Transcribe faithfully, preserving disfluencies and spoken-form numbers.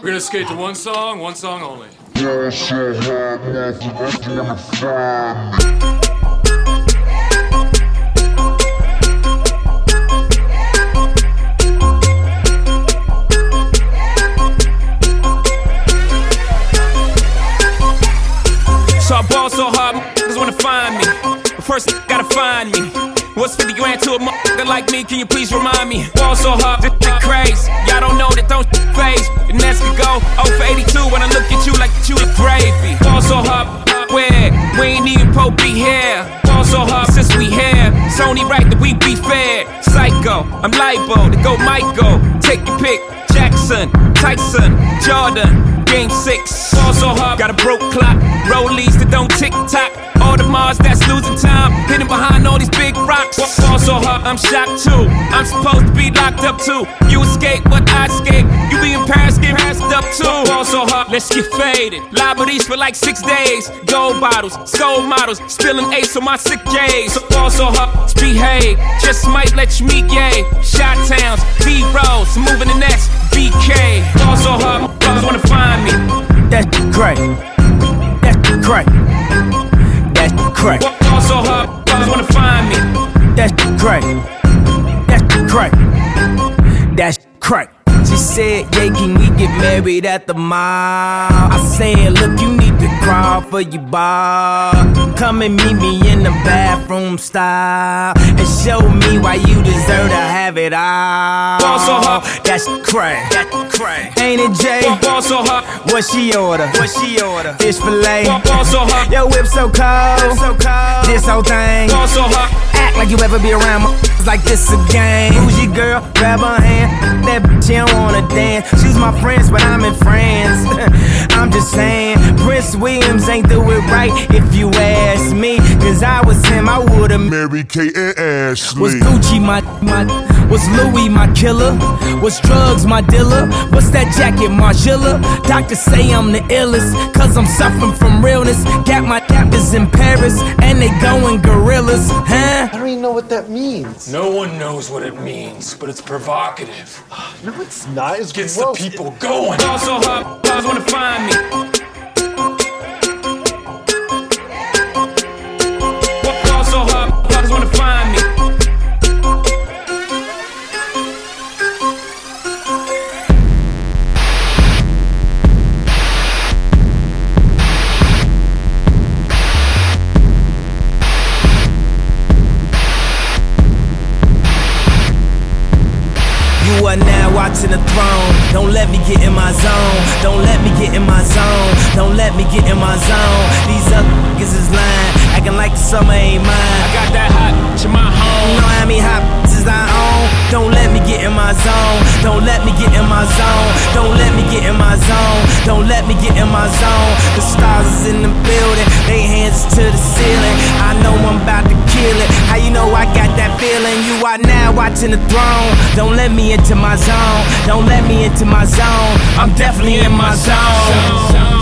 We're gonna skate to one song, one song only. So I ball so hard, motherfuckers wanna find me. But first, gotta find me. What's fifty grand to a motherfucker like me? Can you please remind me? Ball so hard, this shit crazy. Y'all don't know that don't phase. The Nets could go oh for eighty-two when I look at you like you the gravy. Ball so hard, where? We ain't even Pope be here. Ball so hard since we here. It's only right that we be fair. Psycho, I'm libo to go Michael. Take your pick. Jackson, Tyson, Jordan. Game six, ball so hard, got a broke clock. Rollies that don't tick tock. All the Mars that's losing time, hidden behind all these big rocks. Ball so hard, I'm shocked too. I'm supposed to be locked up too. You escape, but I escape. You be in Paris, get passed up too. Ball so hard, let's get faded. Liberties for like six days. Gold bottles, skull models, spilling ace on my sick days. So ball so hard, behave. Just might let you meet gay. Shot towns, B rolls, moving the next B K. Ball so hard, motherfuckers wanna find me. That's crack. That's crack. That's crack. Ball so hard, motherfuckers wanna find me. That's crack. That's crack. That's crack. She said, yeah, can we get married at the mall? I said, look, you need to crawl for your bar. Come and meet me in the bathroom style and show me why you deserve to have it all. Ball so hard, that's crack. That's crack. Ain't it, Jay? Ball so hard, what she order? What she order? Fish fillet. Ball so hard, your whip so cold. So cold. This whole thing. Ball so hard, act like you ever be around m****s like this again. Who's your girl? Grab her hand. That bitch, she don't wanna dance. She's my friends, but I'm in France. I'm just saying, Prince Williams ain't do it right if you ask me. Cause I was him, I would've Mary Kate and Ashley. Was Gucci my, my, was Louis my killer? Was drugs my dealer? What's that jacket, Margiela? Doctors say I'm the illest, cause I'm suffering from realness. Got my captors in Paris, and they going gorillas, huh? I don't even know what that means. No one knows what it means, but it's provocative. No, it's not. It's Gets gross. the people going. Ball so hard, motherfuckers wanna find me. Ball so hard, motherfuckers wanna find me. You are now watching the throne. Don't let me get in my zone. Don't let me get in my zone. Don't let me get in my zone. These other niggas is lying, acting like the summer ain't mine. I got that hot to my home. You know how many hot bitches I own. Don't let me get in my zone. Don't let me get in my zone. Don't let me get in my zone. Don't let me get in my zone. The stars is in the building, they hands to the ceiling. I know I'm about to kill it. How you know I got that feeling? You are now watching the throne. Don't let me into my zone. Don't let me into my zone. I'm definitely in my zone.